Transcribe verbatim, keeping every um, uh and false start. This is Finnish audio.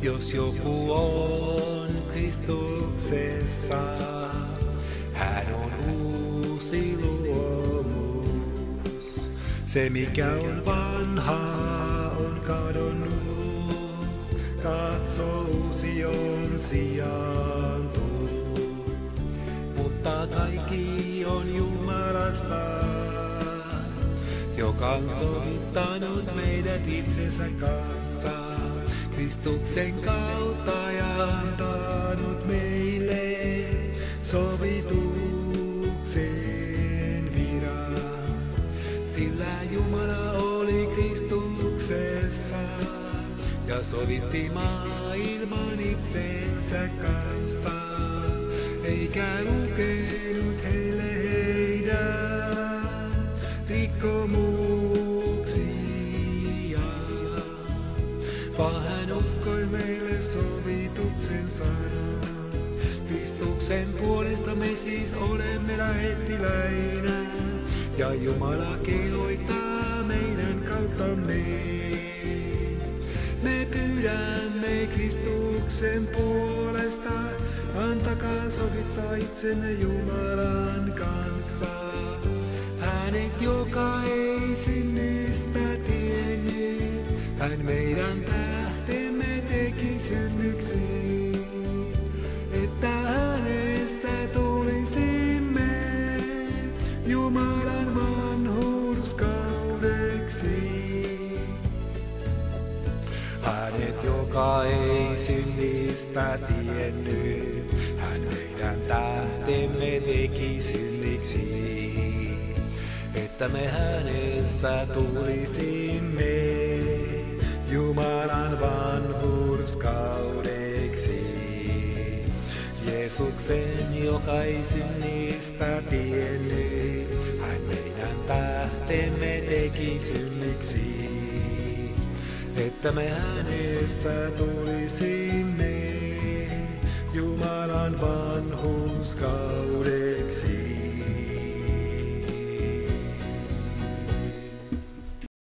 Jos joku on Kristuksessa, hän on uusi luomus. Se mikä on vanha on kadonnut, katso uusi on sijaan tullut. Mutta kaikki on Jumalasta, joka on sovittanut meidät itsensä kanssa Kristuksen kautta ja antanut meille sovituksen viran. Sillä Jumala oli Kristuksessa ja sovitti maailman itsensä kanssa, eikä lukenut heille heidän rikkomuksia, vaan hän uskoi meille sovituksen sanan. Kristuksen puolesta me siis olemme lähettiläinä, ja Jumala kehoittaa meidän kauttamme. Me pyydämme Kristuksen puolesta, antakaa sovittaa itsenne Jumalan kanssa. Hänet, joka ei synnistä tiennyt, hän meidän tähtemme teki synnyksi, että hänessä tulisimme Jumalan vanhurskaudeksi. Hänet, joka ei synnistä tiennyt, hän meidän tähtemme teki synniksi, että me hänessä tulisimme Jumalan vanhurskaudeksi. Jeesuksen, joka ei synnistä tiennyt, hän meidän tähtemme teki synniksi, että me hänessä tulisimme Jumalan vanhurskaudeksi.